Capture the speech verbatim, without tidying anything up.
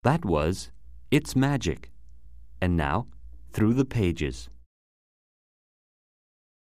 That was It's Magic. And now, Through the Pages.